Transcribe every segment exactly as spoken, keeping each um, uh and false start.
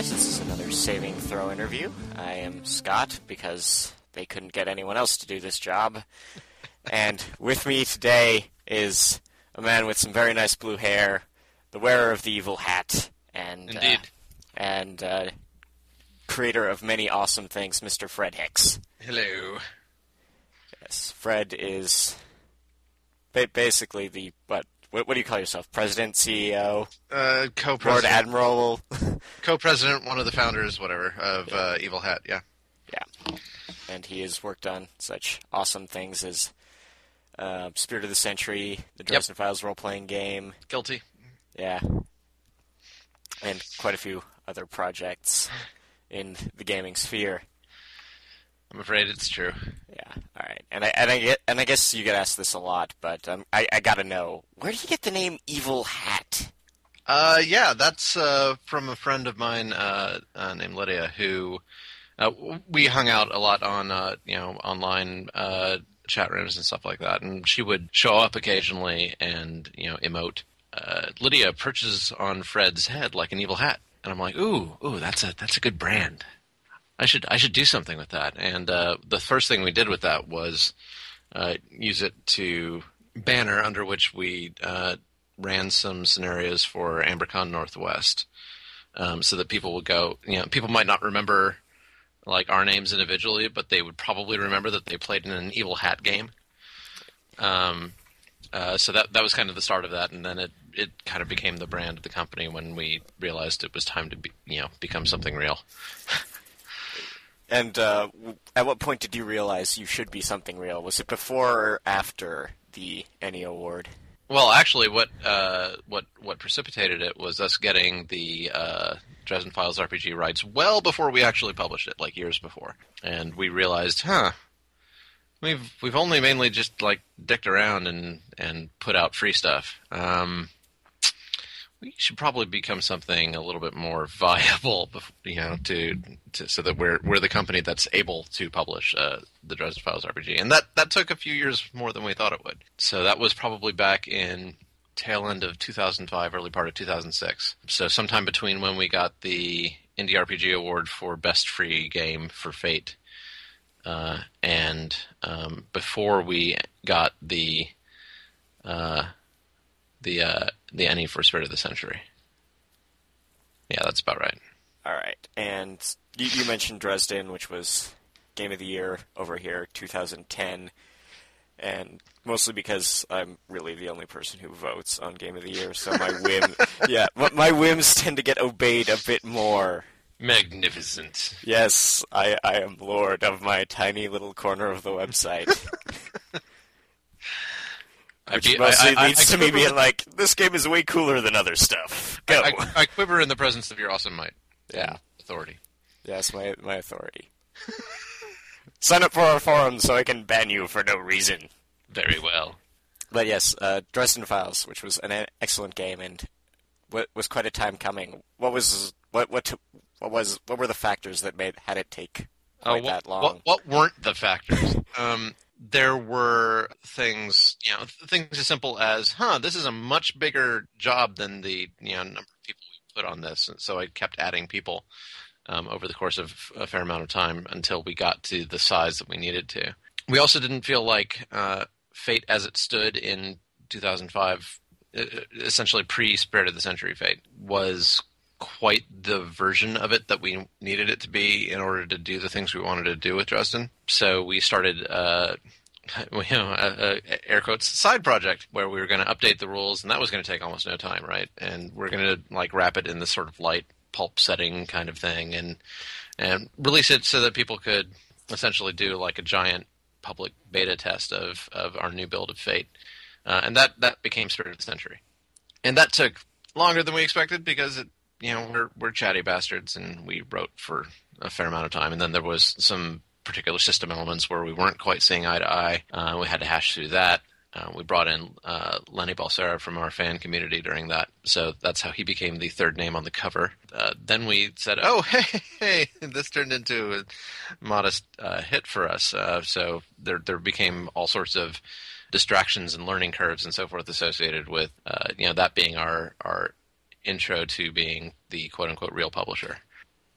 guys. This is another Saving Throw interview. I am Scott, because they couldn't get anyone else to do this job. And with me today is a man with some very nice blue hair, the wearer of the evil hat, and Indeed. Uh, and uh, creator of many awesome things, Mister Fred Hicks. Hello. Yes, Fred is ba- basically the, what, what, what do you call yourself? President, C E O? Uh, Lord co-president. Admiral? Co-president, one of the founders, whatever, of Yeah. uh, Evil Hat, yeah. Yeah. And he has worked on such awesome things as uh, Spirit of the Century, the Dresden Files role-playing game. Guilty. Yeah. And quite a few other projects in the gaming sphere. I'm afraid it's true. Yeah. All right. And I and I get and I guess you get asked this a lot, but um, I I gotta know, where did you get the name Evil Hat? Uh, yeah, that's uh, from a friend of mine uh, uh, named Lydia, who uh, we hung out a lot on, uh, you know, online uh, chat rooms and stuff like that, and she would show up occasionally and, you know, emote. Uh, Lydia perches on Fred's head like an evil hat, and I'm like, ooh, ooh, that's a that's a good brand. I should I should do something with that. And uh, the first thing we did with that was uh, use it to banner under which we uh, ran some scenarios for AmberCon Northwest, um, so that people would go. You know, people might not remember like our names individually, but they would probably remember that they played in an Evil Hat game. Um, uh, so that that was kind of the start of that, and then it it kind of became the brand of the company when we realized it was time to be, you know, become something real. And uh, at what point did you realize you should be something real? Was it before or after the Ennie Award? Well, actually, what uh, what what precipitated it was us getting the uh, Dresden Files R P G rights well before we actually published it, like years before, and we realized, huh, we've we've only mainly just like dicked around and and put out free stuff. Um, we should probably become something a little bit more viable, you know, to, to so that we're we're the company that's able to publish uh, the Dresden Files R P G, and that that took a few years more than we thought it would. So that was probably back in tail end of two thousand five, early part of two thousand six. So sometime between when we got the Indie R P G Award for Best Free Game for Fate, uh, and um, before we got the uh, the uh, the Ennie for Spirit of the Century. Yeah, that's about right. All right. And you, you mentioned Dresden, which was Game of the Year over here, two thousand ten. And mostly because I'm really the only person who votes on Game of the Year, so my whim, yeah, my whims tend to get obeyed a bit more. Magnificent. Yes, I, I am lord of my tiny little corner of the website. Which I, mostly I, I, leads I to me being with, like, this game is way cooler than other stuff. Go. I, I, I quiver in the presence of your awesome might. Yeah. Authority. Yes, my my authority. Sign up for our forum so I can ban you for no reason. Very well. But yes, uh, Dresden Files, which was an excellent game and what was quite a time coming. What was what what to, what was what were the factors that made had it take quite uh, what, that long? What, what weren't the factors? um, there were things, you know, things as simple as, huh, this is a much bigger job than the, you know, number of people we put on this. And so I kept adding people um, over the course of a fair amount of time until we got to the size that we needed to. We also didn't feel like uh, Fate as it stood in two thousand five, essentially pre-Spirit of the Century Fate, was quite the version of it that we needed it to be in order to do the things we wanted to do with Dresden. So we started, uh, you know, a, a air quotes side project where we were going to update the rules, and that was going to take almost no time, right? And we're going to like wrap it in this sort of light pulp setting kind of thing, and and release it so that people could essentially do like a giant public beta test of of our new build of Fate, uh, and that that became Spirit of the Century, and that took longer than we expected because it. You know, we're we're chatty bastards, and we wrote for a fair amount of time. And then there was some particular system elements where we weren't quite seeing eye to eye. Uh, we had to hash through that. Uh, we brought in uh, Lenny Balsera from our fan community during that, so that's how he became the third name on the cover. Uh, then we said, "Oh, hey, hey!" This turned into a modest uh, hit for us. Uh, so there there became all sorts of distractions and learning curves and so forth associated with uh, you know that being our our intro to being the quote-unquote real publisher.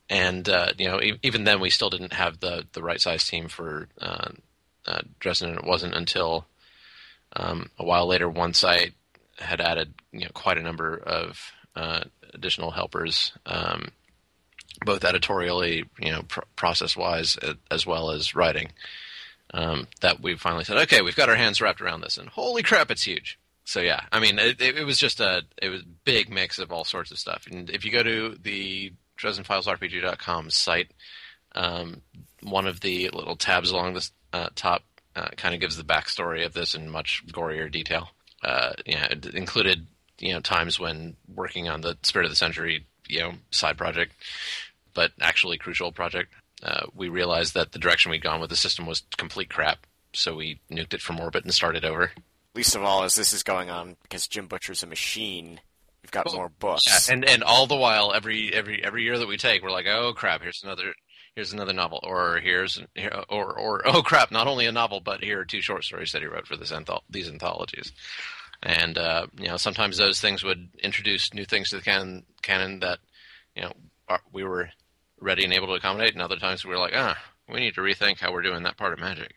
and uh, you know, e- even then, we still didn't have the the right size team for uh, uh, Dresden, and it wasn't until um, a while later, once I had added you know quite a number of uh, additional helpers, um, both editorially, you know, pr- process wise, as well as writing. Um, that we finally said, okay, we've got our hands wrapped around this, and holy crap, it's huge. So yeah, I mean, it, it was just a it was a big mix of all sorts of stuff. And if you go to the Dresden Files R P G dot com site, um, one of the little tabs along the uh, top uh, kind of gives the backstory of this in much gorier detail. Uh, you know, it included you know times when working on the Spirit of the Century you know side project, but actually crucial project. Uh, we realized that the direction we'd gone with the system was complete crap, so we nuked it from orbit and started over. Least of all, as this is going on, because Jim Butcher's a machine, we've got well, more books. Yeah, and and all the while, every every every year that we take, we're like, oh crap, here's another here's another novel, or here's or or oh crap, not only a novel, but here are two short stories that he wrote for this antholo- these anthologies. And uh, you know, sometimes those things would introduce new things to the canon, canon that you know are, we were ready and able to accommodate, and other times we were like, ah, we need to rethink how we're doing that part of Magic.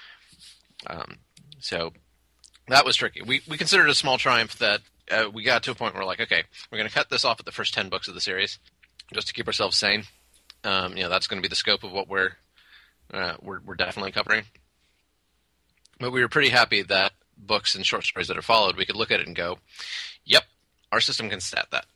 Um, so that was tricky. We we considered it a small triumph that uh, we got to a point where we're like, okay, we're going to cut this off at the first ten books of the series, just to keep ourselves sane. Um, you know, that's going to be the scope of what we're uh, we're we're definitely covering. But we were pretty happy that books and short stories that are followed, we could look at it and go, yep, our system can stat that.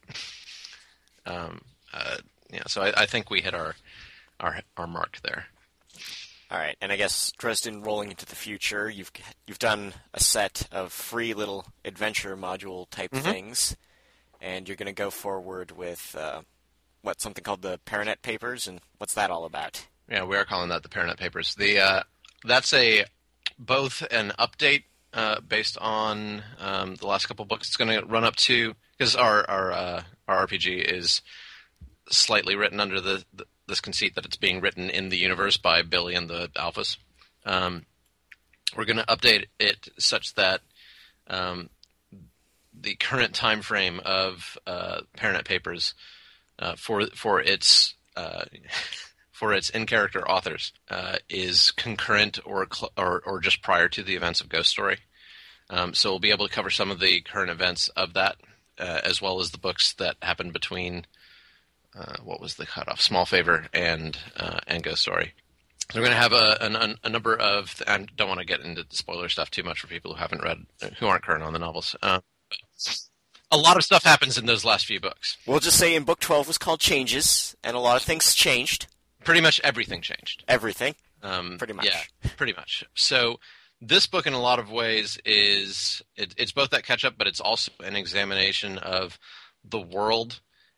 Um, uh, yeah, so I, I think we hit our, our our mark there. All right, and I guess Dresden rolling into the future, you've you've done a set of free little adventure module type mm-hmm. things, and you're going to go forward with uh, what something called the Paranet Papers, and what's that all about? Yeah, we are calling that the Paranet Papers. The uh, that's a both an update uh, based on um, the last couple books. It's going to run up to because our our uh, our R P G is slightly written under the, the this conceit that it's being written in the universe by Billy and the Alphas. Um, we're going to update it such that um, the current time frame of uh, Paranet Papers uh, for for its uh, for its in character authors uh, is concurrent or, cl- or or just prior to the events of Ghost Story. Um, so we'll be able to cover some of the current events of that, uh, as well as the books that happened between. Uh, what was the cutoff? Small Favor and uh, and Ghost Story. So we're going to have a, a, a number of. I don't want to get into the spoiler stuff too much for people who haven't read, who aren't current on the novels. Uh, a lot of stuff happens in those last few books. We'll just say in book twelve was called Changes, and a lot of things changed. Pretty much everything changed. Everything. Um, pretty much. Yeah, pretty much. So this book, in a lot of ways, is it, it's both that catch up, but it's also an examination of the world.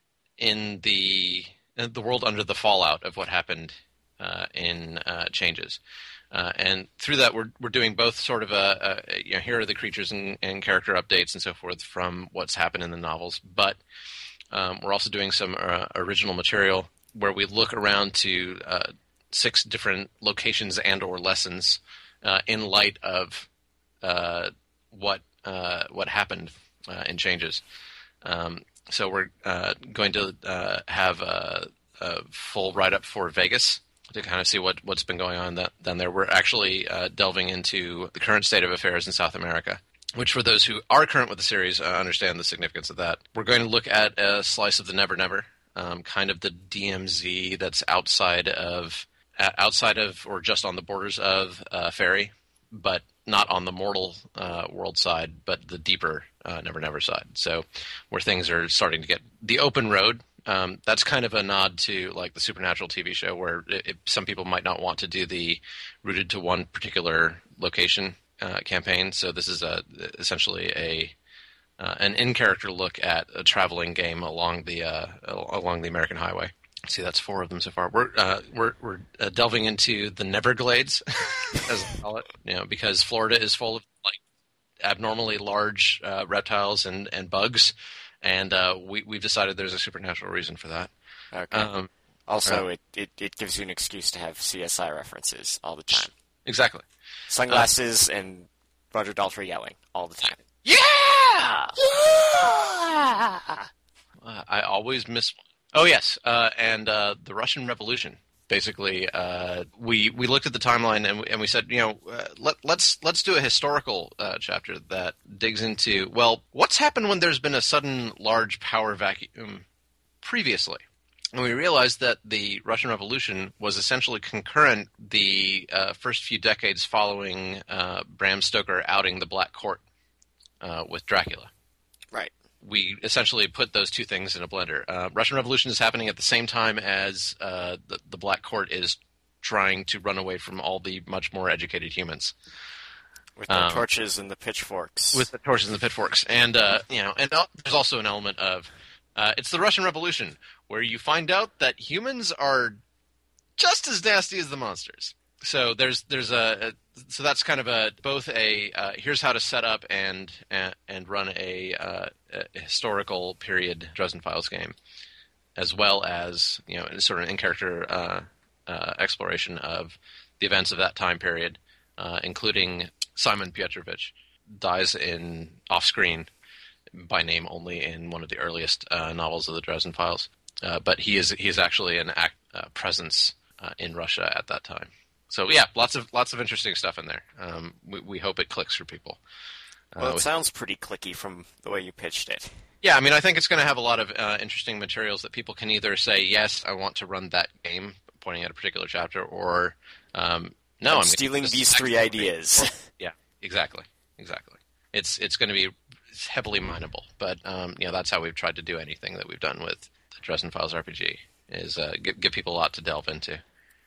In the in the world under the fallout of what happened uh, in uh, Changes, uh, and through that we're we're doing both sort of a, a you know here are the creatures and, and character updates and so forth from what's happened in the novels, but um, we're also doing some uh, original material where we look around to uh, six different locations and or lessons uh, in light of uh, what uh, what happened uh, in Changes. Um, So we're uh, going to uh, have a, a full write-up for Vegas to kind of see what, what's been going on that, down there. We're actually uh, delving into the current state of affairs in South America, which for those who are current with the series uh, understand the significance of that. We're going to look at a slice of the Never Never, um, kind of the D M Z that's outside of, uh, outside of or just on the borders of uh, Fairy, but not on the mortal uh, world side, but the deeper uh, Never Never side. So where things are starting to get the open road. Um, that's kind of a nod to like the Supernatural T V show where it, it, some people might not want to do the rooted to one particular location uh, campaign. So this is a essentially a uh, an in-character look at a traveling game along the uh, along the American highway. See, that's four of them so far. We're uh, we're we're uh, delving into the Neverglades, as I call it, you know, because Florida is full of like abnormally large uh, reptiles and, and bugs, and uh, we we've decided there's a supernatural reason for that. Okay. Um, also, uh, it, it it gives you an excuse to have C S I references all the time. Exactly. Sunglasses uh, and Roger Daltrey yelling all the time. Yeah. Yeah. Uh, I always miss one. Oh yes, uh, and uh, the Russian Revolution. Basically, uh, we we looked at the timeline and we, and we said, you know, uh, let, let's let's do a historical uh, chapter that digs into, well, what's happened when there's been a sudden large power vacuum previously. And we realized that the Russian Revolution was essentially concurrent the uh, first few decades following uh, Bram Stoker outing the Black Court uh, with Dracula. Right. We essentially put those two things in a blender. Uh, Russian Revolution is happening at the same time as uh, the, the Black Court is trying to run away from all the much more educated humans. With the um, torches and the pitchforks. With the torches and the pitchforks. And, uh, you know, and uh, there's also an element of, uh, it's the Russian Revolution, where you find out that humans are just as nasty as the monsters. So there's there's a, a so that's kind of a both a uh, here's how to set up and and, and run a, uh, a historical period Dresden Files game, as well as, you know, sort of in character uh, uh, exploration of the events of that time period, uh, including Simon Petrovich dies in off screen by name only in one of the earliest uh, novels of the Dresden Files, uh, but he is he is actually an act, uh, presence uh, in Russia at that time. So yeah, lots of lots of interesting stuff in there. Um, we, we hope it clicks for people. Well, uh, it with, sounds pretty clicky from the way you pitched it. Yeah, I mean, I think it's going to have a lot of uh, interesting materials that people can either say, yes, I want to run that game, pointing at a particular chapter, or um, no, I'm, I'm stealing gonna, these three ideas. Or, yeah, exactly, exactly. It's it's going to be heavily mineable, but um, you know, that's how we've tried to do anything that we've done with the Dresden Files R P G, is uh, give, give people a lot to delve into.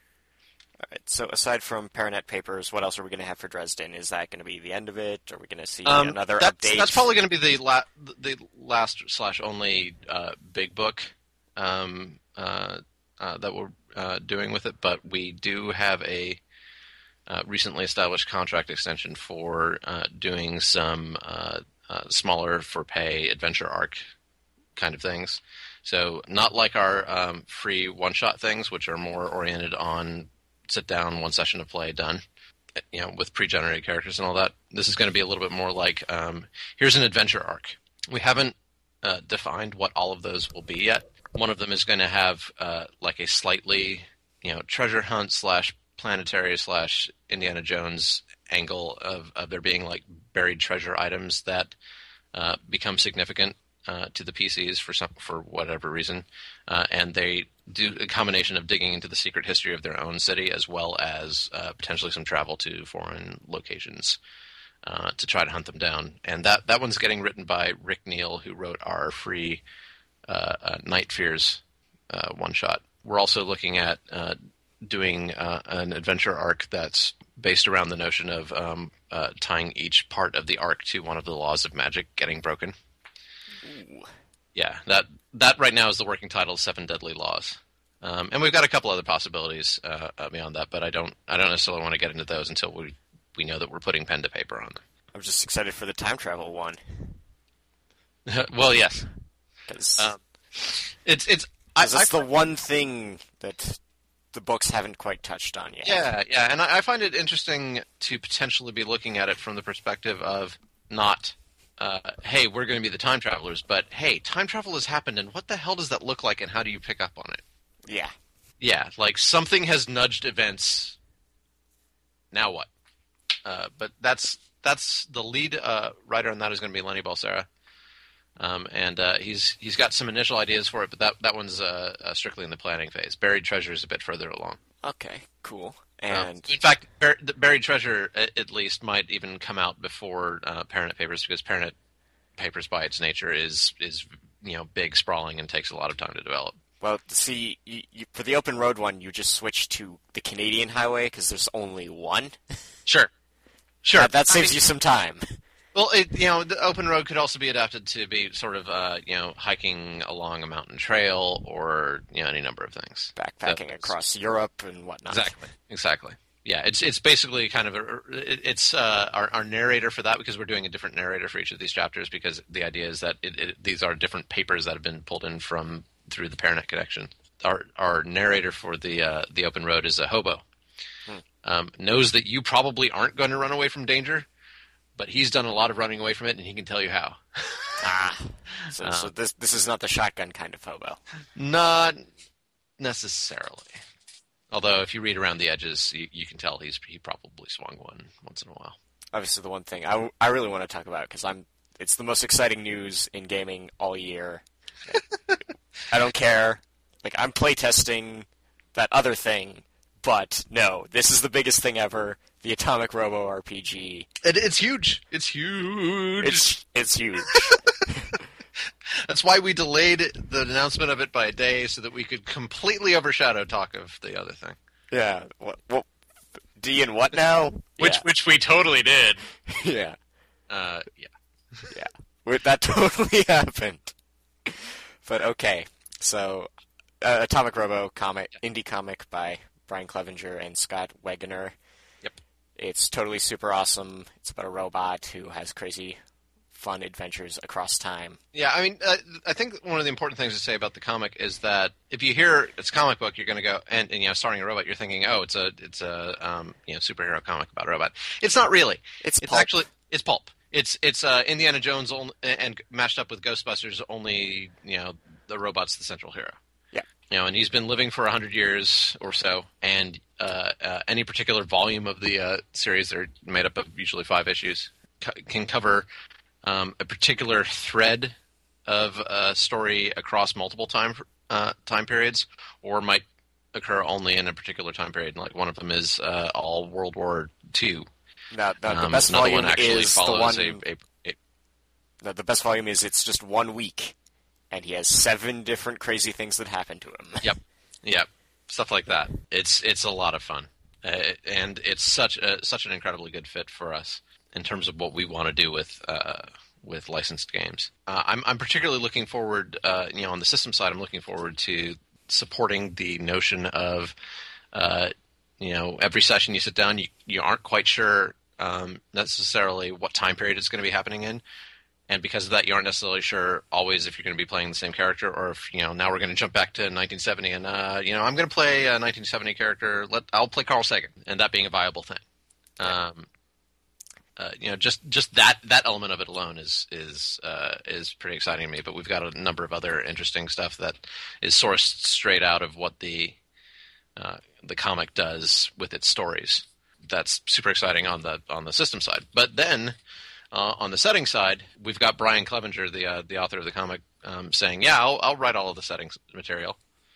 All right, so aside from Paranet Papers, what else are we going to have for Dresden? Is that going to be the end of it? Are we going to see um, another that's, update? That's probably going to be the la- the last slash only uh, big book um, uh, uh, that we're uh, doing with it. But we do have a uh, recently established contract extension for uh, doing some uh, uh, smaller for pay adventure arc kind of things. So not like our um, free one shot things, which are more oriented on sit down, one session of play, done, you know, with pre-generated characters and all that. This is going to be a little bit more like, um, here's an adventure arc. We haven't uh, defined what all of those will be yet. One of them is going to have uh, like a slightly, you know, treasure hunt slash planetary slash Indiana Jones angle of, of there being like buried treasure items that uh, become significant uh, to the P Cs for some for whatever reason, uh, and they do a combination of digging into the secret history of their own city, as well as uh, potentially some travel to foreign locations uh, to try to hunt them down. And that, that one's getting written by Rick Neal, who wrote our free uh, uh, Night Fears uh, one-shot. We're also looking at uh, doing uh, an adventure arc that's based around the notion of um, uh, tying each part of the arc to one of the laws of magic getting broken. Ooh. Yeah, that that right now is the working title, Seven Deadly Laws, um, and we've got a couple other possibilities uh, beyond that. But I don't I don't necessarily want to get into those until we we know that we're putting pen to paper on them. I'm just excited for the time travel one. Well, yes, Because um, it's it's I, that's I, the one thing that the books haven't quite touched on yet. Yeah, yeah, and I, I find it interesting to potentially be looking at it from the perspective of not. Uh, hey, we're going to be the time travelers, but hey, time travel has happened, and what the hell does that look like, and how do you pick up on it? Yeah. Yeah, like something has nudged events. Now what? Uh, but that's that's the lead uh, writer on that is going to be Lenny Balsera, um, and uh, he's he's got some initial ideas for it, but that that one's uh, uh, strictly in the planning phase. Buried Treasure is a bit further along. Okay, cool. Um, And in fact, Bur- the Buried Treasure, at least, might even come out before uh, Paranet Papers, because Paranet Papers, by its nature, is is you know big, sprawling, and takes a lot of time to develop. well, see, you, you, for the open road one, you just switch to the Canadian highway because there's only one. Sure, sure. That, that I saves mean, you some time. Well, it, you know, the open road could also be adapted to be sort of, uh, you know, hiking along a mountain trail, or you know, any number of things. Backpacking So, across Europe and whatnot. Exactly. Exactly. Yeah, it's it's basically kind of a, it, it's uh, our our narrator for that, because we're doing a different narrator for each of these chapters, because the idea is that it, it, these are different papers that have been pulled in from through the Paranet connection. Our our narrator for the uh, the open road is a hobo. Hmm. Um, knows that you probably aren't going to run away from danger, but he's done a lot of running away from it, and he can tell you how. Ah, so, Um, so this this is not the shotgun kind of hobo. Not necessarily. Although, if you read around the edges, you, you can tell he's he probably swung one once in a while. Obviously, the one thing I, I really want to talk about, because I'm it's the most exciting news in gaming all year. I don't care. Like, I'm playtesting that other thing, but no, this is the biggest thing ever. The Atomic Robo R P G. It, it's huge. It's huge. It's it's huge. That's why we delayed the announcement of it by a day so that we could completely overshadow talk of the other thing. Yeah. What? What? D and what now? Which Yeah. which we totally did. Yeah. Uh, yeah. Yeah. Wait, that totally happened. But okay, so uh, Atomic Robo comic, indie comic by Brian Clevenger and Scott Wegener. Yep. It's totally super awesome. It's about a robot who has crazy, fun adventures across time. Yeah, I mean, uh, I think one of the important things to say about the comic is that if you hear it's a comic book, you're going to go and, and you know, starring a robot, you're thinking, oh, it's a it's a um, you know superhero comic about a robot. It's not really. It's It's pulp. actually it's pulp. It's it's uh, Indiana Jones on, and matched up with Ghostbusters. Only you know the robot's the central hero. Yeah. You know, and he's been living for a hundred years or so, and uh, uh, any particular volume of the uh, series, they're made up of usually five issues, co- can cover um, a particular thread of a story across multiple time uh, time periods, or might occur only in a particular time period. Like one of them is uh, all World War Two. Now, now the Um, best another volume one actually is the follows one. a, a, a The, the best volume is it's just one week, and he has seven different crazy things that happen to him. Yep, yep, stuff like that. It's it's a lot of fun, uh, and it's such a, such an incredibly good fit for us in terms of what we want to do with uh, with licensed games. Uh, I'm I'm particularly looking forward, uh, you know, on the system side, I'm looking forward to supporting the notion of, uh, you know, every session you sit down, you you aren't quite sure um, necessarily what time period it's going to be happening in. And because of that, you aren't necessarily sure always if you're going to be playing the same character, or if you know now we're going to jump back to nineteen seventy and uh, you know I'm going to play a nineteen seventy character. Let I'll play Carl Sagan, and that being a viable thing. Um, uh, you know, just just that that element of it alone is is uh, is pretty exciting to me. But we've got a number of other interesting stuff that is sourced straight out of what the uh, the comic does with its stories. That's super exciting on the on the system side. But then. Uh, on the setting side, we've got Brian Clevenger, the uh, the author of the comic, um, saying, "Yeah, I'll, I'll write all of the settings material."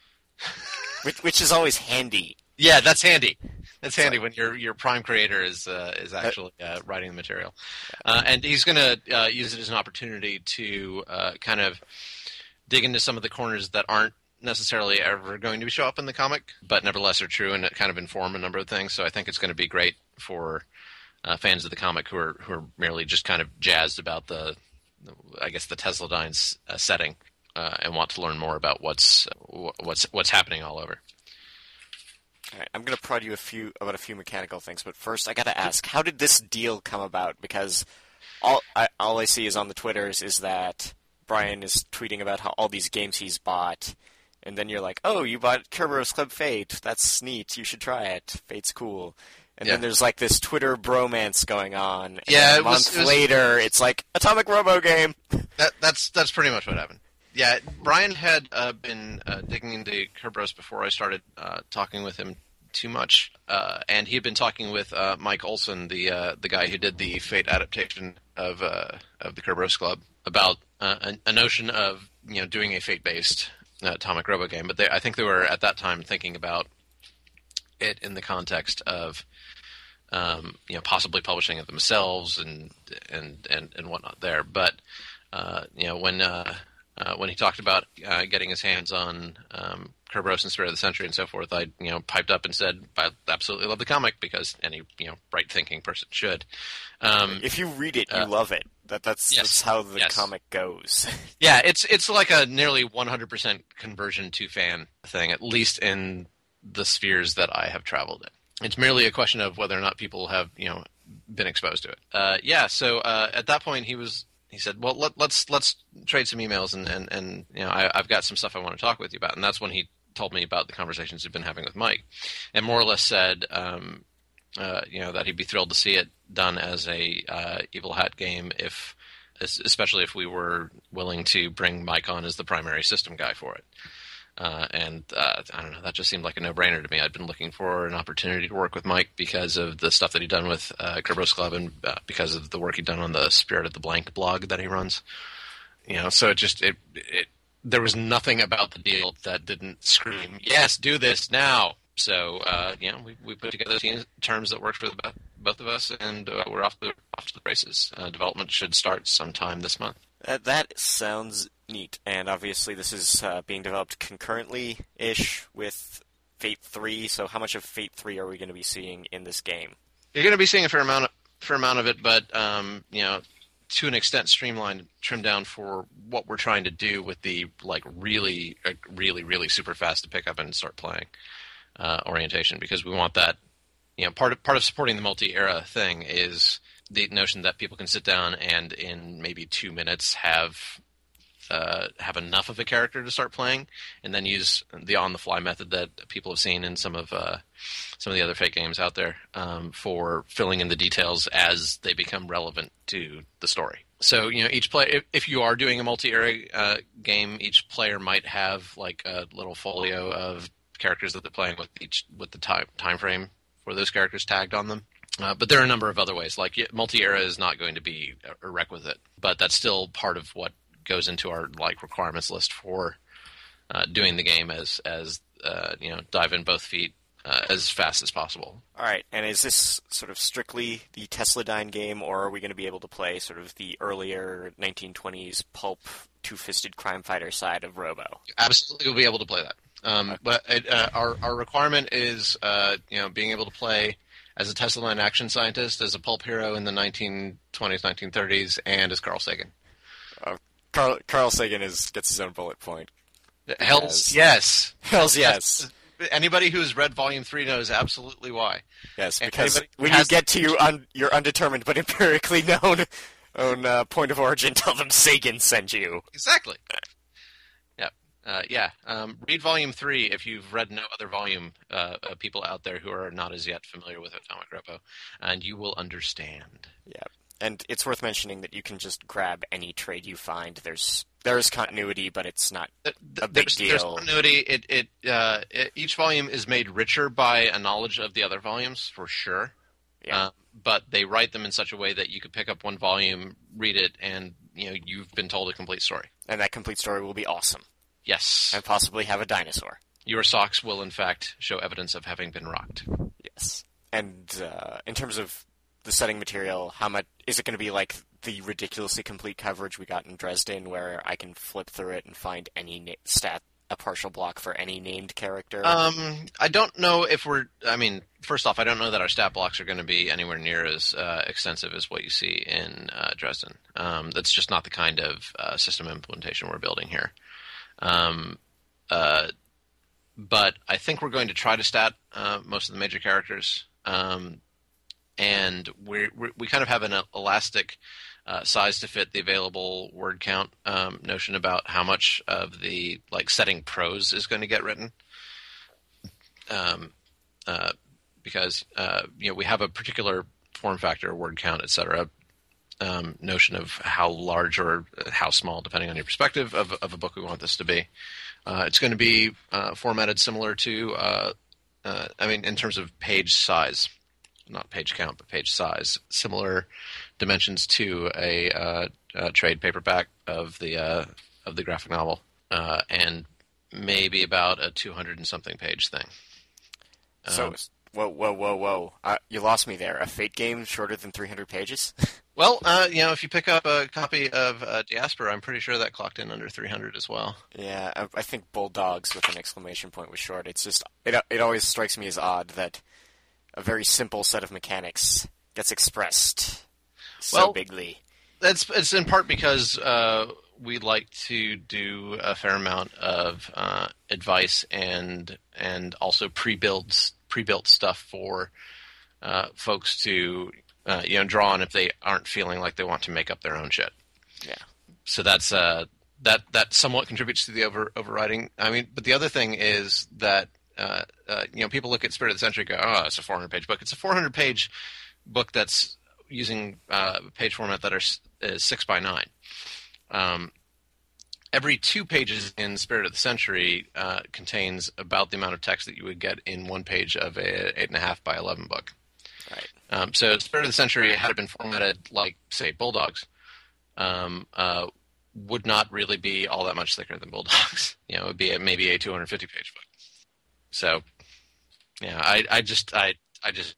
which, which is always handy. Yeah, that's handy. That's handy when your your prime creator is uh, is actually uh, writing the material, uh, and he's going to uh, use it as an opportunity to uh, kind of dig into some of the corners that aren't necessarily ever going to show up in the comic, but nevertheless are true and kind of inform a number of things. So I think it's going to be great for. Uh, fans of the comic who are who are merely just kind of jazzed about the, I guess the Tesladyne's uh, setting uh, and want to learn more about what's what's what's happening all over. All right, I'm going to prod you a few about a few mechanical things, but first I got to ask, how did this deal come about? Because all I, all I see is on the Twitters is that Brian is tweeting about how all these games he's bought, and then you're like, oh, you bought Kerberos Club Fate. That's neat. You should try it. Fate's cool. And Yeah. then there's like this Twitter bromance going on. And Yeah, then a it was- month it was- later, it's like Atomic Robo game. That that's that's pretty much what happened. Yeah, Brian had uh, been uh, digging into Kerberos before I started uh, talking with him too much, uh, and he had been talking with uh, Mike Olson, the uh, the guy who did the Fate adaptation of uh, of the Kerberos Club, about uh, a, a notion of you know doing a Fate-based uh, Atomic Robo game. But they, I think they were at that time thinking about it in the context of um, you know possibly publishing it themselves and and and, and whatnot there. But uh, you know when uh, uh, when he talked about uh, getting his hands on um, Kerberos and Spirit of the Century and so forth, I you know piped up and said I absolutely love the comic because any you know right thinking person should. Um, If you read it, you uh, love it. That that's, yes, that's how the yes. comic goes. Yeah, it's it's like a nearly one hundred percent conversion to fan thing, at least in the spheres that I have traveled in. It's merely a question of whether or not people have, you know, been exposed to it. Uh, yeah, so uh, at that point he was he said, well, let, let's let's trade some emails and, and, and you know, I, I've got some stuff I want to talk with you about. And that's when he told me about the conversations he'd been having with Mike, and more or less said, um, uh, you know, that he'd be thrilled to see it done as a uh, Evil Hat game if especially if we were willing to bring Mike on as the primary system guy for it. Uh, and uh, I don't know, that just seemed like a no-brainer to me. I'd been looking for an opportunity to work with Mike because of the stuff that he'd done with uh, Kerberos Club and uh, because of the work he'd done on the Spirit of the Blank blog that he runs. You know, so it just it, it there was nothing about the deal that didn't scream, yes, do this now. So uh, you know, we we put together team, terms that worked for the, both of us, and uh, we're off to off to the races. Uh, development should start sometime this month. Uh, that sounds neat, and obviously this is uh, being developed concurrently-ish with Fate three, so how much of Fate three are we going to be seeing in this game? You're going to be seeing a fair amount of, fair amount of it, but, um, you know, to an extent streamlined, trimmed down for what we're trying to do with the, like, really, uh, really, really super fast to pick up and start playing uh, orientation, because we want that, you know, part of, part of supporting the multi-era thing is the notion that people can sit down and in maybe two minutes have uh, have enough of a character to start playing, and then use the on-the-fly method that people have seen in some of uh, some of the other Fate games out there um, for filling in the details as they become relevant to the story. So, you know, each player, if, if you are doing a multi-era uh, game, each player might have like a little folio of characters that they're playing with each with the time time frame for those characters tagged on them. Uh, but there are a number of other ways. Like multi-era is not going to be a requisite, but that's still part of what goes into our like requirements list for uh, doing the game as as uh, you know, dive in both feet uh, as fast as possible. All right, and is this sort of strictly the Tesladyne game, or are we going to be able to play sort of the earlier nineteen twenties pulp two-fisted crime fighter side of Robo? Absolutely, we'll be able to play that. Um, okay. But it, uh, our our requirement is uh, you know, being able to play as a Tesladyne action scientist, as a pulp hero in the nineteen twenties, nineteen thirties, and as Carl Sagan. Uh, Carl, Carl Sagan is gets his own bullet point. Hells yes. Hells yes. Anybody who's read Volume three knows absolutely why. Yes, because when you get to your, un, your undetermined but empirically known own uh, point of origin, tell them Sagan sent you. Exactly. Yeah. Uh, yeah. Um, read Volume three if you've read no other volume, uh, uh, people out there who are not as yet familiar with Atomic Robo, and you will understand. Yeah. And it's worth mentioning that you can just grab any trade you find. There's there's continuity, but it's not a big there's, deal. There's continuity. It, it, uh, it, each volume is made richer by a knowledge of the other volumes, for sure. Yeah. Uh, but they write them in such a way that you could pick up one volume, read it, and you know you've been told a complete story. And that complete story will be awesome. Yes. And possibly have a dinosaur. Your socks will, in fact, show evidence of having been rocked. Yes. And uh, in terms of the setting material, how much is it going to be like the ridiculously complete coverage we got in Dresden, where I can flip through it and find any na- stat, a partial block for any named character? Um, I don't know if we're. I mean, first off, I don't know that our stat blocks are going to be anywhere near as uh, extensive as what you see in uh, Dresden. Um, that's just not the kind of uh, system implementation we're building here. Um, uh, but I think we're going to try to stat uh, most of the major characters. Um, and we're, we're, we kind of have an elastic uh, size to fit the available word count um, notion about how much of the like setting prose is going to get written. Um, uh, because uh, you know, we have a particular form factor, word count, et cetera, um, notion of how large or how small, depending on your perspective, of, of a book we want this to be. Uh, it's going to be uh, formatted similar to, uh, uh, I mean, in terms of page size. Not page count, but page size. Similar dimensions to a, uh, a trade paperback of the uh, of the graphic novel, uh, and maybe about a two hundred and something page thing. So, um, whoa, whoa, whoa, whoa! Uh, you lost me there. A Fate game shorter than three hundred pages? Well, uh, you know, if you pick up a copy of uh, Diaspora, I'm pretty sure that clocked in under three hundred as well. Yeah, I, I think Bulldogs with an exclamation point was short. It's just it it always strikes me as odd that a very simple set of mechanics gets expressed so well, bigly. That's it's in part because uh, we like to do a fair amount of uh, advice and and also pre-built pre-built stuff for uh, folks to uh, you know draw on if they aren't feeling like they want to make up their own shit. Yeah. So that's uh, that that somewhat contributes to the over overriding. I mean, but the other thing is that. Uh, uh, you know, people look at Spirit of the Century and go, oh, it's a four hundred page book. It's a four hundred page book that's using uh, page format that are is six by nine. Um, every two pages in Spirit of the Century uh, contains about the amount of text that you would get in one page of a eight and a half by eleven book. Right. Um, so Spirit of the Century, had it been formatted like, say, Bulldogs, um, uh, would not really be all that much thicker than Bulldogs. You know, it would be a, maybe a two hundred fifty page book. So, yeah, I, I just, I, I just,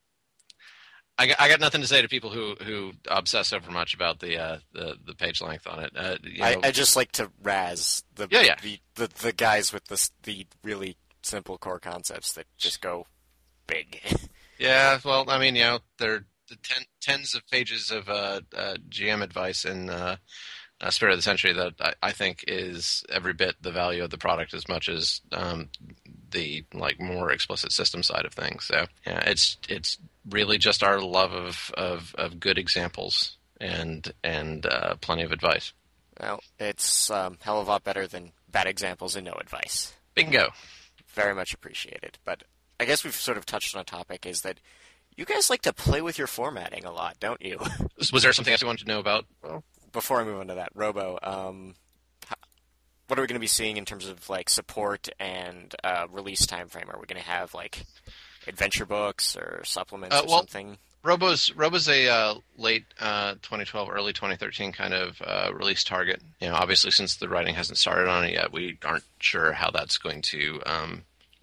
I got, I got nothing to say to people who, who obsess over much about the uh, the, the page length on it. Uh, you know, I, I just like to razz the yeah, yeah. The, the the guys with the the really simple core concepts that just go big. Yeah, well, I mean, you know, they're the ten, tens of pages of uh, uh, G M advice in uh, uh, Spirit of the Century that I, I think is every bit the value of the product as much as um, the like more explicit system side of things. So yeah, it's it's really just our love of of, of good examples and and uh, plenty of advice. Well, it's um, hell of a lot better than bad examples and no advice. Bingo. Very much appreciated. But I guess we've sort of touched on a topic is that you guys like to play with your formatting a lot, don't you? Was there something else you wanted to know about? Well, before I move on to that, Robo, um, what are we going to be seeing in terms of like support and uh, release time frame? Are we going to have like adventure books or supplements uh, or well, something? Robo's Robo's a uh, late uh, twenty twelve, early twenty thirteen kind of uh, release target. You know, obviously since the writing hasn't started on it yet, we aren't sure how that's going to um,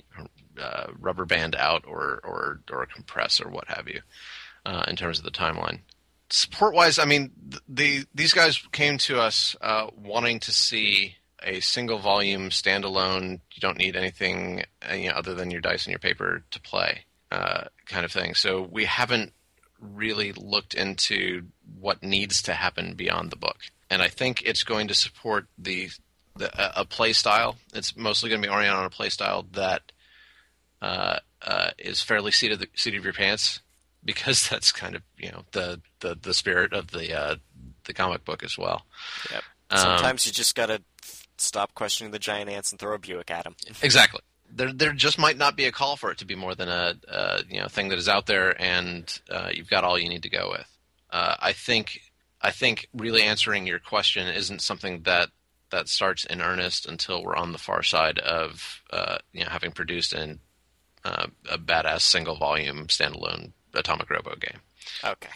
uh, rubber band out or, or or compress or what have you uh, in terms of the timeline. Support-wise, I mean, the these guys came to us uh, wanting to see a single volume standalone. You don't need anything you know, other than your dice and your paper to play, uh, kind of thing. So we haven't really looked into what needs to happen beyond the book, and I think it's going to support the, the a play style. It's mostly going to be oriented on a play style that uh, uh, is fairly seat of the seat of your pants. Because that's kind of you know the, the, the spirit of the uh, the comic book as well. Yep. Sometimes um, you just gotta stop questioning the giant ants and throw a Buick at them. Exactly. There there just might not be a call for it to be more than a, a you know thing that is out there, and uh, you've got all you need to go with. Uh, I think I think really answering your question isn't something that that starts in earnest until we're on the far side of uh, you know having produced an, uh, a badass single volume standalone Atomic Robo game. Okay.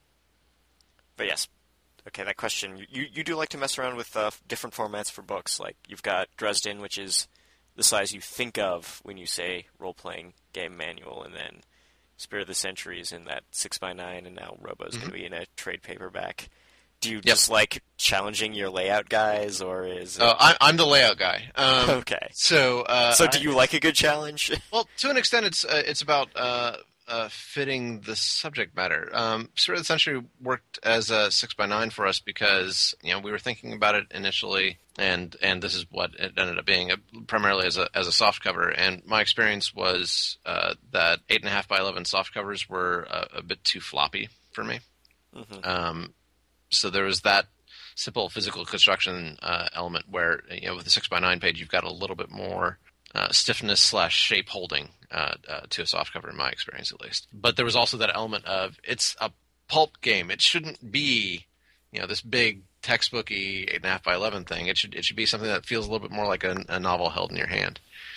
But yes. Okay, that question. You you do like to mess around with uh, different formats for books. Like, you've got Dresden, which is the size you think of when you say role-playing game manual, and then Spirit of the Century is in that six by nine, and now Robo's mm-hmm. going to be in a trade paperback. Do you yep. just like challenging your layout guys, or is it... Uh, I, I'm the layout guy. Um, okay. So uh, So do you I, like a good challenge? Well, to an extent, it's uh, it's about... Uh, Uh, fitting the subject matter. Um, Spirit of the Century worked as a six by nine for us because you know we were thinking about it initially, and and this is what it ended up being, uh, primarily as a as a soft cover. And my experience was uh, that eight and a half by eleven soft covers were a, a bit too floppy for me. Mm-hmm. Um, so there was that simple physical construction uh, element where you know with the six by nine page you've got a little bit more Uh, stiffness slash shape holding uh, uh, to a softcover, in my experience at least. But there was also that element of it's a pulp game. It shouldn't be, you know, this big textbooky eight and a half by eleven thing. It should it should be something that feels a little bit more like a, a novel held in your hand.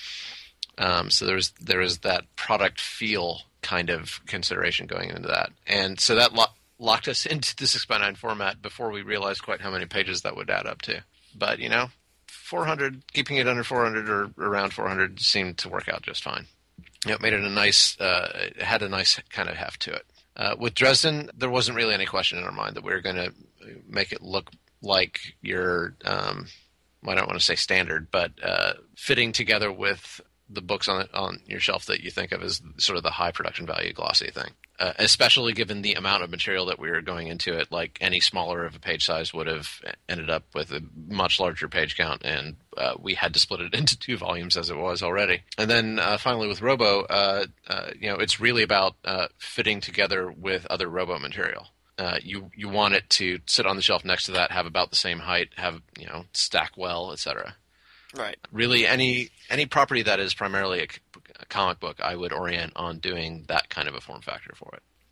Um, so there was there was that product feel kind of consideration going into that, and so that lo- locked us into the six by nine format before we realized quite how many pages that would add up to. But you know. four hundred, keeping it under four hundred or around four hundred seemed to work out just fine. You know, it made it a nice, uh, it had a nice kind of heft to it. Uh, with Dresden, there wasn't really any question in our mind that we were going to make it look like your, um, I don't want to say standard, but uh, fitting together with the books on on your shelf that you think of as sort of the high production value glossy thing. Uh, especially given the amount of material that we were going into it, like any smaller of a page size would have ended up with a much larger page count, and uh, we had to split it into two volumes as it was already. And then uh, finally with Robo, uh, uh, you know, it's really about uh, fitting together with other Robo material. Uh, you you want it to sit on the shelf next to that, have about the same height, have you know stack well, et cetera. Right. Really, any any property that is primarily a, a comic book, I would orient on doing that kind of a form factor for it.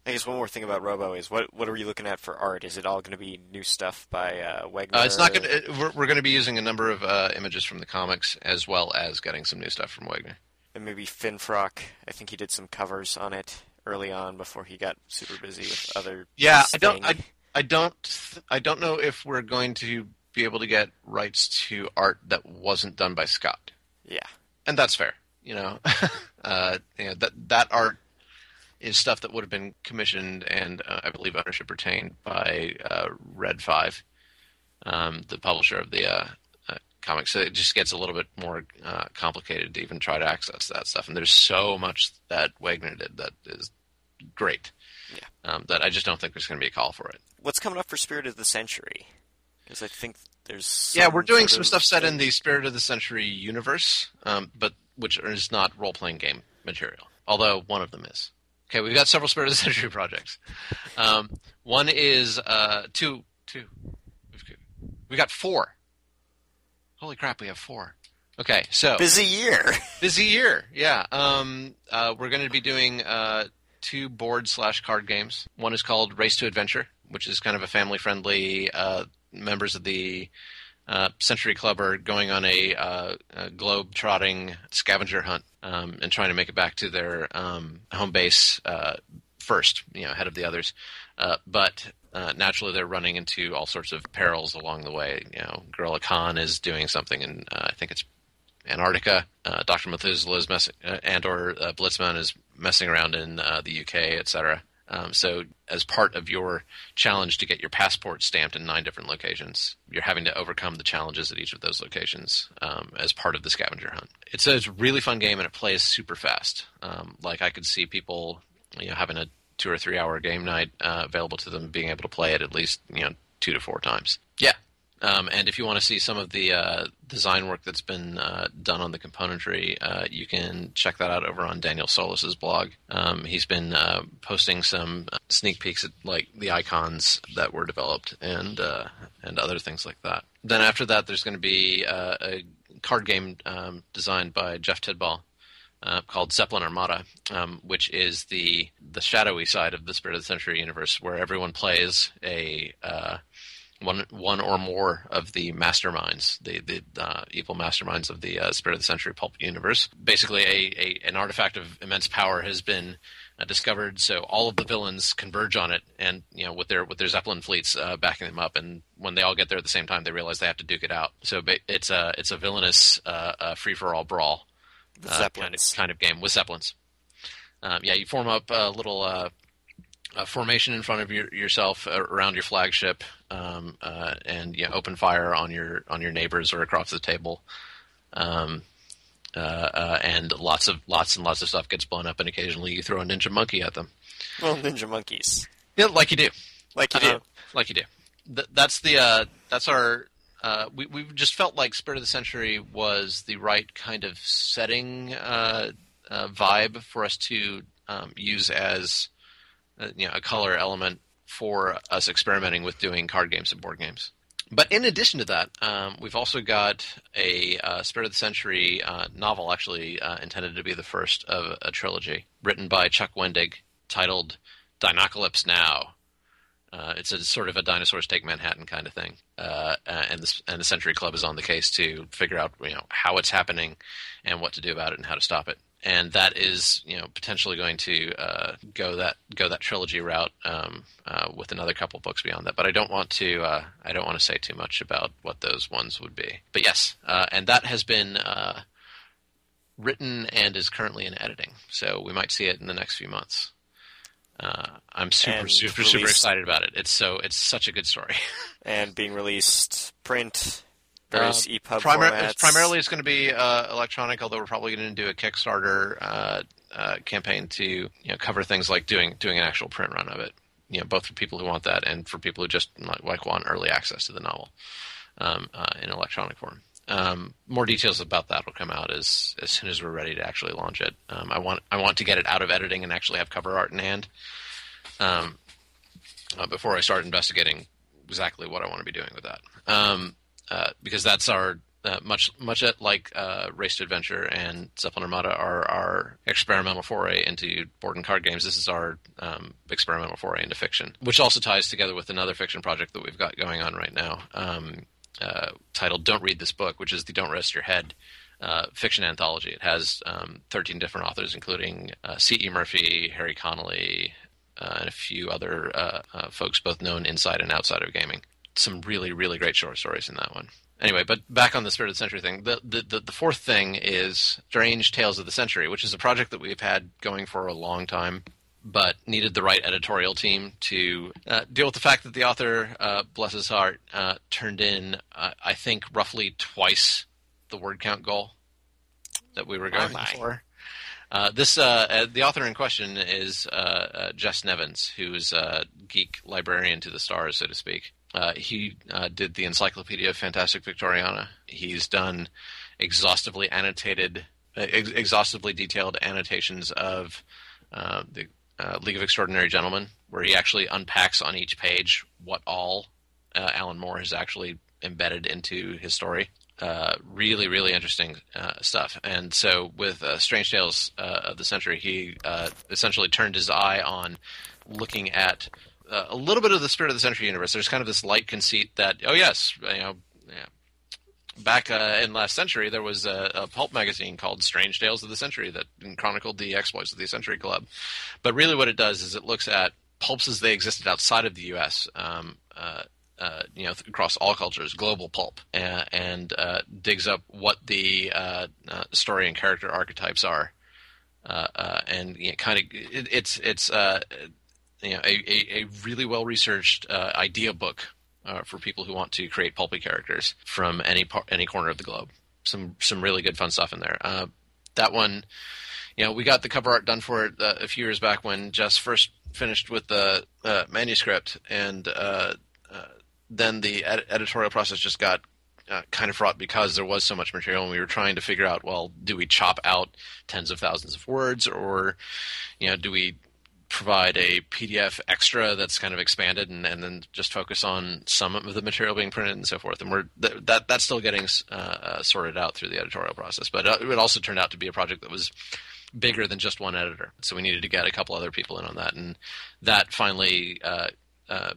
I guess one more thing about Robo is what what are we looking at for art? Is it all going to be new stuff by uh, Wegner? Uh, it's not going. It, we're we're going to be using a number of uh, images from the comics as well as getting some new stuff from Wegner. And maybe Finfrock. I think he did some covers on it early on before he got super busy with other. Yeah, I don't. I, I don't. I don't know if we're going to be able to get rights to art that wasn't done by Scott. Yeah, and that's fair. You know, uh, you know that that art is stuff that would have been commissioned and uh, I believe ownership retained by uh, Red Five, um, the publisher of the uh, uh, comics. So it just gets a little bit more uh, complicated to even try to access that stuff. And there's so much that Wagner did that is great. Yeah. Um, that I just don't think there's going to be a call for it. What's coming up for Spirit of the Century? Because I think there's yeah, we're doing sort some of stuff set thing. in the Spirit of the Century universe, um, but which is not role playing game material. Although one of them is. Okay, we've got several Spirit of the Century projects. Um, one is uh, two, two. We got four. Holy crap, we have four. Okay, so busy year. busy year, yeah. Um, uh, we're going to be doing uh, two board slash card games. One is called Race to Adventure, which is kind of a family friendly. Uh, members of the uh, Century Club are going on a, uh, a globe trotting scavenger hunt um, and trying to make it back to their um, home base uh, first, you know, ahead of the others. Uh, but uh, naturally, they're running into all sorts of perils along the way. You know, Gorilla Khan is doing something, and uh, I think it's Antarctica. Uh, Doctor Methuselah is messing, uh, and or uh, Blitzman is messing around in uh, the U K, et cetera. Um, so as part of your challenge to get your passport stamped in nine different locations, you're having to overcome the challenges at each of those locations um, as part of the scavenger hunt. It's a, it's a really fun game, and it plays super fast. Um, like I could see people, you know, having a two or three hour game night uh, available to them, being able to play it at least, you know, two to four times. Yeah. Um, and if you want to see some of the uh, design work that's been uh, done on the componentry, uh, you can check that out over on Daniel Solis's blog. Um, he's been uh, posting some sneak peeks at like the icons that were developed and uh, and other things like that. Then after that, there's going to be uh, a card game um, designed by Jeff Tidball uh, called Zeppelin Armada, um, which is the the shadowy side of the Spirit of the Century universe, where everyone plays a uh, One, one or more of the masterminds, the the uh, evil masterminds of the uh, Spirit of the Century pulp universe. Basically, a, a an artifact of immense power has been uh, discovered, so all of the villains converge on it, and you know, with their with their Zeppelin fleets uh, backing them up. And when they all get there at the same time, they realize they have to duke it out. So it's a it's a villainous uh, uh, free for all brawl uh, kind of kind of game with Zeppelins. Um, yeah, you form up a little. Uh, A formation in front of your, yourself uh, around your flagship, um, uh, and you know, open fire on your on your neighbors or across the table, um, uh, uh, and lots of lots and lots of stuff gets blown up, and occasionally you throw a ninja monkey at them. Well, ninja monkeys, yeah, like you do, like you do, uh, like you do. Th- that's the uh, that's our. Uh, we we just felt like Spirit of the Century was the right kind of setting uh, uh, vibe for us to um, use as. Uh, you know, a color element for us experimenting with doing card games and board games. But in addition to that, um, we've also got a uh, Spirit of the Century uh, novel, actually uh, intended to be the first of a trilogy, written by Chuck Wendig, titled Dinocalypse Now. Uh, it's a sort of a Dinosaurs Take Manhattan kind of thing, uh, and, the, and the Century Club is on the case to figure out, you know, how it's happening and what to do about it and how to stop it. And that is, you know, potentially going to uh, go that go that trilogy route um, uh, with another couple books beyond that. But I don't want to uh, I don't want to say too much about what those ones would be. But yes, uh, and that has been uh, written and is currently in editing. So we might see it in the next few months. Uh, I'm super And super released- super excited about it. It's so it's such a good story. and being released print. Various Uh, E P U B primar- formats. Primarily, it's going to be uh, electronic. Although we're probably going to do a Kickstarter uh, uh, campaign to you know cover things like doing doing an actual print run of it. You know, both for people who want that and for people who just like, like want early access to the novel um, uh, in electronic form. Um, more details about that will come out as as soon as we're ready to actually launch it. Um, I want I want to get it out of editing and actually have cover art in hand um, uh, before I start investigating exactly what I want to be doing with that. Um, Uh, because that's our uh, much much at like uh, Race to Adventure and Zeppelin Armada are our experimental foray into board and card games. This is our um, experimental foray into fiction, which also ties together with another fiction project that we've got going on right now, um, uh, titled "Don't Read This Book," which is the Don't Rest Your Head uh, fiction anthology. It has um, thirteen different authors, including uh, C E. Murphy, Harry Connolly, uh, and a few other uh, uh, folks, both known inside and outside of gaming. Some really, really great short stories in that one. Anyway, but back on the Spirit of the Century thing, the, the, the, the fourth thing is Strange Tales of the Century, which is a project that we've had going for a long time, but needed the right editorial team to uh, deal with the fact that the author, uh, bless his heart, uh, turned in, uh, I think, roughly twice the word count goal that we were going Oh for. Uh, this uh, uh, the author in question is uh, uh, Jess Nevins, who's a geek librarian to the stars, so to speak. Uh, he uh, did the Encyclopedia of Fantastic Victoriana. He's done exhaustively annotated, uh, ex- exhaustively detailed annotations of uh, the uh, League of Extraordinary Gentlemen, where he actually unpacks on each page what all uh, Alan Moore has actually embedded into his story. Uh, really, really interesting uh, stuff. And so with uh, Strange Tales uh, of the Century, he uh, essentially turned his eye on looking at uh, a little bit of the Spirit of the Century universe. There's kind of this light conceit that, oh yes, you know, yeah. back uh, in last century, there was a, a pulp magazine called Strange Tales of the Century that chronicled the exploits of the Century Club. But really what it does is it looks at pulps as they existed outside of the U S, um, uh, Uh, you know, across all cultures, global pulp, uh, and uh, digs up what the uh, uh, story and character archetypes are, uh, uh, and you know, kind of it, it's it's uh, you know a, a, a really well researched uh, idea book uh, for people who want to create pulpy characters from any par- any corner of the globe. Some some really good fun stuff in there. Uh, that one, you know, we got the cover art done for it uh, a few years back when Jess first finished with the uh, manuscript, and uh, uh, then the ed- editorial process just got uh, kind of fraught because there was so much material, and we were trying to figure out, well, do we chop out tens of thousands of words, or, you know, do we provide a P D F extra that's kind of expanded, and, and then just focus on some of the material being printed and so forth. And we're th- that that's still getting uh, uh, sorted out through the editorial process. But uh, it also turned out to be a project that was bigger than just one editor, so we needed to get a couple other people in on that, and that finally. Uh, uh,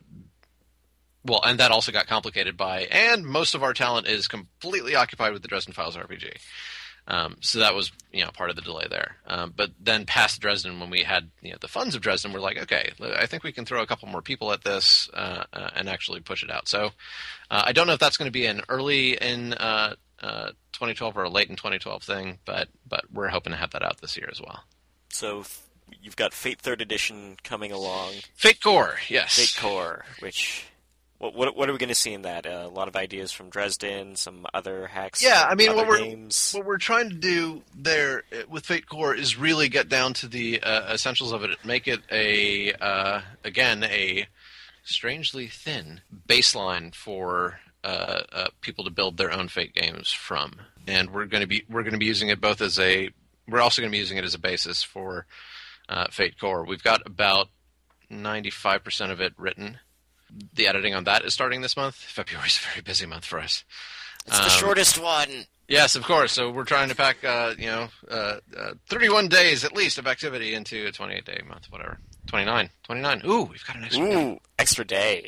Well, and that also got complicated by, and most of our talent is completely occupied with the Dresden Files R P G. Um, so that was, you know, part of the delay there. Um, but then past Dresden, when we had, you know, the funds of Dresden, we're like, okay, I think we can throw a couple more people at this uh, uh, and actually push it out. So uh, I don't know if that's going to be an early in uh, uh, twenty twelve or a late in twenty twelve thing, but but we're hoping to have that out this year as well. So you've got Fate third Edition coming along. Fate Core, yes. Fate Core, which... What, what what are we going to see in that? Uh, a lot of ideas from Dresden, some other hacks. Yeah, I mean, other what we're games. what we're trying to do there with Fate Core is really get down to the uh, essentials of it. Make it a uh, again a strangely thin baseline for uh, uh, people to build their own Fate games from, and we're going to be we're going to be using it both as a we're also going to be using it as a basis for uh, Fate Core. We've got about ninety-five percent of it written. The editing on that is starting this month. February is a very busy month for us. It's the um, shortest one. Yes, of course. So we're trying to pack, uh, you know, uh, uh, thirty-one days at least of activity into a twenty-eight day month, whatever. twenty-nine. twenty-nine. Ooh, we've got an extra Ooh, day. extra day.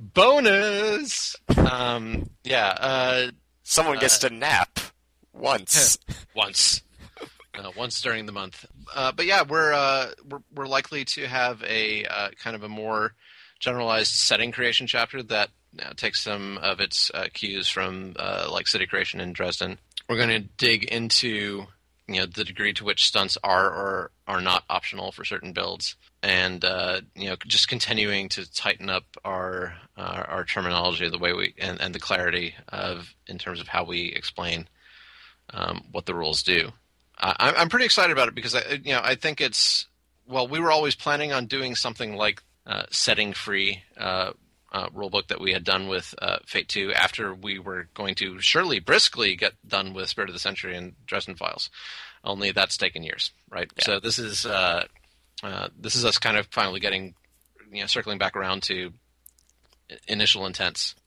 Bonus! um, yeah. Uh, Someone gets uh, to nap once. once. Uh, once during the month. Uh, but yeah, we're, uh, we're we're likely to have a uh, kind of a more generalized setting creation chapter that uh, takes some of its uh, cues from uh, like city creation in Dresden. We're going to dig into, you know, the degree to which stunts are or are not optional for certain builds, and uh, you know, just continuing to tighten up our our, our terminology, the way we and, and the clarity of in terms of how we explain um, what the rules do. I, I'm pretty excited about it because I, you know, I think it's well, we were always planning on doing something like Uh, setting-free uh, uh, rulebook that we had done with uh, Fate two after we were going to surely briskly get done with Spirit of the Century and Dresden Files. Only that's taken years, right? Yeah. So this is uh, uh, this is us kind of finally getting, you know, circling back around to initial intents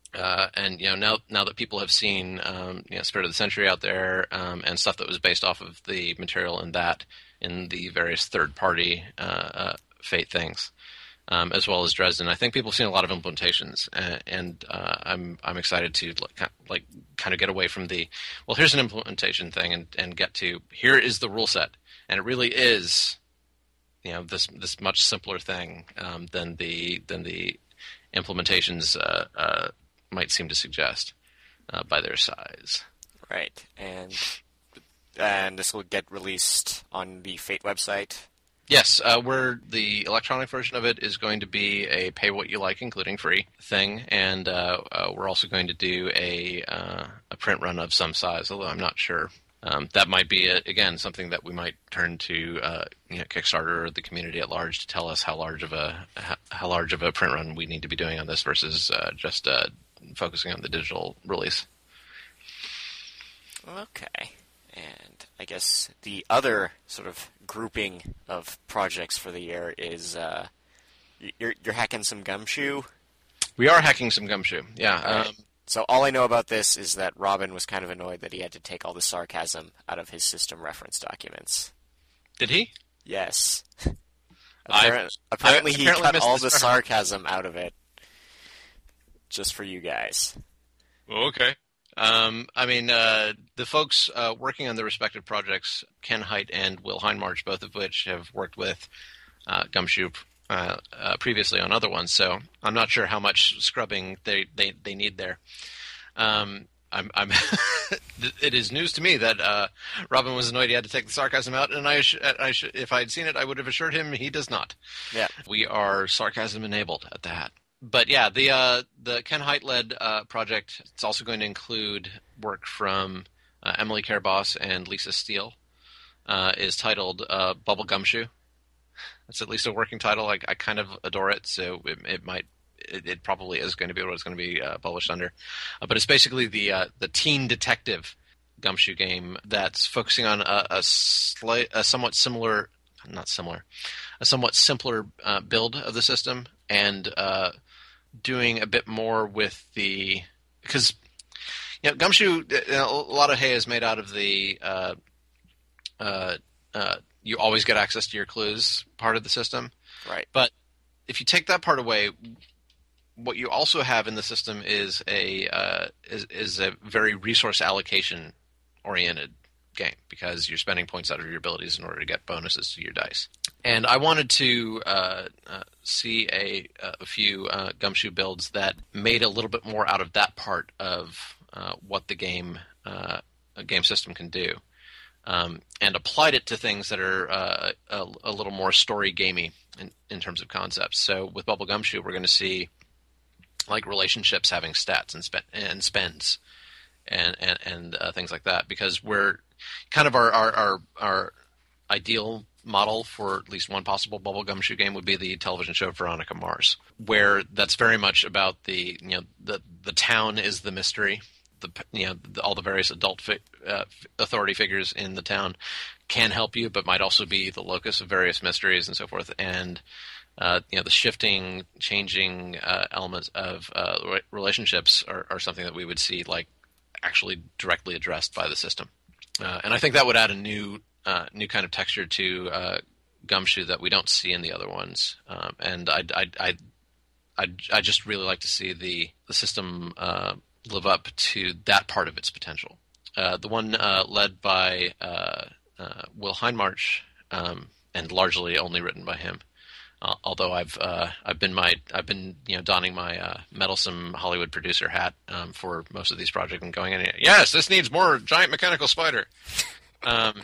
Uh, and you know now now that people have seen um, you know, Spirit of the Century out there um, and stuff that was based off of the material in that in the various third party uh, uh, Fate things, um, as well as Dresden, I think people have seen a lot of implementations, and, and uh, I'm I'm excited to like, like kind of get away from the well, here's an implementation thing, and, and get to here is the rule set, and it really is you know this this much simpler thing um, than the than the implementations uh, uh, might seem to suggest uh, by their size. Right, and and this will get released on the Fate website. Yes, uh, where the electronic version of it is going to be a pay what you like, including free thing, and uh, uh, we're also going to do a uh, a print run of some size, although I'm not sure. Um, that might be, a, again, something that we might turn to uh, you know, Kickstarter or the community at large to tell us how large of a how large of a print run we need to be doing on this versus uh, just uh, focusing on the digital release. Okay, and I guess the other sort of grouping of projects for the year is uh, you're you're hacking some Gumshoe. We are hacking some Gumshoe, yeah. Right. Um, So all I know about this is that Robin was kind of annoyed that he had to take all the sarcasm out of his system reference documents. Did he? Yes. I've- apparently I he apparently cut missed all this the part. sarcasm out of it just for you guys. Okay. Um, I mean, uh, the folks uh, working on the respective projects, Ken Hite and Will Heinmarch, both of which have worked with uh, Gumshoe uh, uh, previously on other ones, so I'm not sure how much scrubbing they, they, they need there. Um, I'm, I'm it is news to me that uh, Robin was annoyed he had to take the sarcasm out, and I, sh- I sh- if I'd seen it, I would have assured him he does not. Yeah. We are sarcasm enabled at the hat. But yeah, the uh, the Ken Hite led uh, project. It's also going to include work from uh, Emily Carebass and Lisa Steele. Uh, is titled uh, Bubble Gumshoe. That's at least a working title. I, I kind of adore it, so it, it might. It, it probably is going to be what it's going to be uh, published under. Uh, but it's basically the uh, the teen detective Gumshoe game that's focusing on a, a, slight, a somewhat similar, not similar, a somewhat simpler uh, build of the system, and uh, doing a bit more with the because you know Gumshoe, you know, a lot of hay is made out of the uh, uh, uh, you always get access to your clues part of the system, Right. but if you take that part away, what you also have in the system is a uh, is, is a very resource allocation oriented game because you're spending points out of your abilities in order to get bonuses to your dice. And I wanted to uh, uh, see a, a few uh, Gumshoe builds that made a little bit more out of that part of uh, what the game uh, game system can do, um, and applied it to things that are uh, a, a little more story gamey in, in terms of concepts. So with Bubble Gumshoe, we're going to see like relationships having stats and, spe- and spends and and, and uh, things like that, because we're kind of our, our, our, our ideal model for at least one possible Bubble Gumshoe game would be the television show Veronica Mars, where that's very much about the you know the the town is the mystery. The you know the, all the various adult fi- uh, authority figures in the town can help you, but might also be the locus of various mysteries and so forth. And uh, you know the shifting, changing uh, elements of uh, re- relationships are, are something that we would see like actually directly addressed by the system. Uh, and I think that would add a new uh, new kind of texture to uh, Gumshoe that we don't see in the other ones. Um, and I I I I I just really like to see the the system Uh, live up to that part of its potential. Uh, the one uh, led by uh, uh, Will Heinmarch, um, and largely only written by him. Uh, although I've uh, I've been my I've been you know donning my uh, meddlesome Hollywood producer hat um, for most of these projects and going in. Yes, this needs more giant mechanical spider. Um,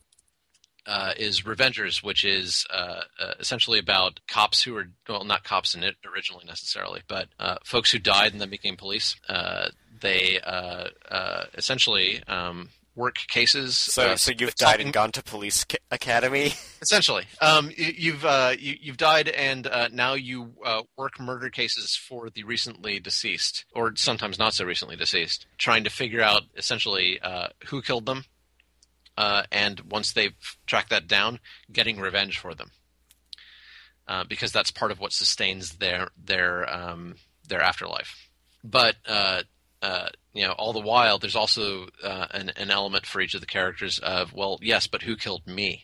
Uh, is Revengers, which is uh, uh, essentially about cops who are, well, not cops in it originally necessarily, but uh, folks who died and then became police. Uh, they uh, uh, essentially um, work cases. So, uh, so you've died and gone to police ca- academy? Essentially, um, you, you've uh, you, you've died, and uh, now you uh, work murder cases for the recently deceased, or sometimes not so recently deceased, trying to figure out essentially uh, who killed them. Uh, and once they've tracked that down, getting revenge for them, uh, because that's part of what sustains their their um, their afterlife. but uh, uh, you know, all the while, there's also uh, an, an element for each of the characters of, well, yes, but who killed me?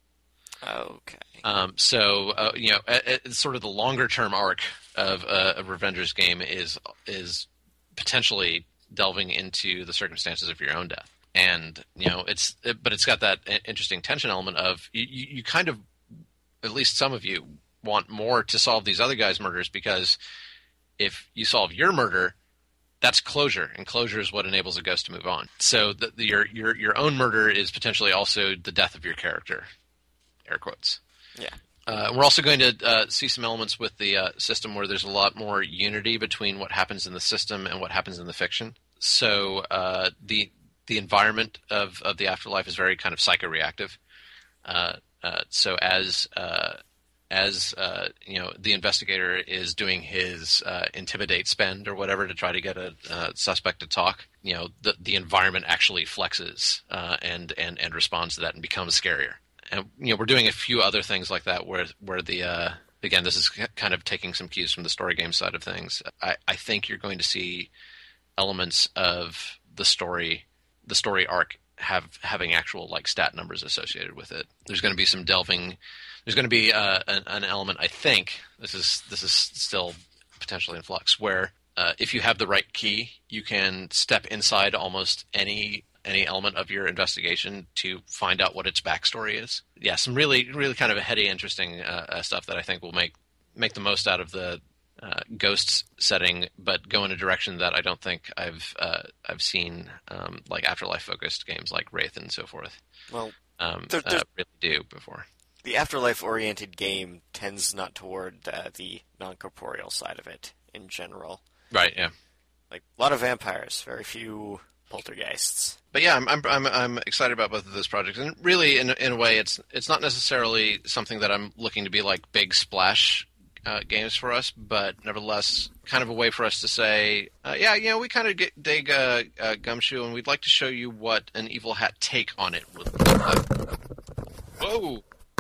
Okay. Um, so uh, you know, a, a, sort of the longer term arc of a, a Revenger's game is is potentially delving into the circumstances of your own death, and you know, it's it, but it's got that interesting tension element of you, you, you kind of, at least some of you, want more to solve these other guys' murders, because if you solve your murder, that's closure, and closure is what enables a ghost to move on. So the, the, your your your own murder is potentially also the death of your character, air quotes. Yeah. Uh, we're also going to uh, see some elements with the uh, system where there's a lot more unity between what happens in the system and what happens in the fiction. So uh, the the environment of, of the afterlife is very kind of psychoreactive. Uh, uh, so as uh, as uh, you know, the investigator is doing his uh, intimidate spend or whatever to try to get a uh, suspect to talk, you know, the the environment actually flexes uh, and and and responds to that and becomes scarier. And you know, we're doing a few other things like that where where the uh, again, this is kind of taking some cues from the story game side of things. I, I think you're going to see elements of the story, the story arc, have having actual like stat numbers associated with it. There's going to be some delving. There's going to be uh, an, an element. I think this is this is still potentially in flux, where uh, if you have the right key, you can step inside almost any. any element of your investigation to find out what its backstory is. Yeah, some really, really kind of heady, interesting uh, uh, stuff that I think will make make the most out of the uh, ghosts setting, but go in a direction that I don't think I've uh, I've seen um, like afterlife focused games like Wraith and so forth. Well, um, there, uh, really do before. The afterlife oriented game tends not toward uh, the non corporeal side of it in general. Right. Yeah. Like a lot of vampires, very few poltergeists. But yeah, I'm I'm I'm I'm excited about both of those projects, and really, in in a way, it's it's not necessarily something that I'm looking to be like big splash uh, games for us, but nevertheless, kind of a way for us to say, uh, yeah, you know, we kind of get, dig uh, uh, Gumshoe, and we'd like to show you what an Evil Hat take on it would look like. Whoa!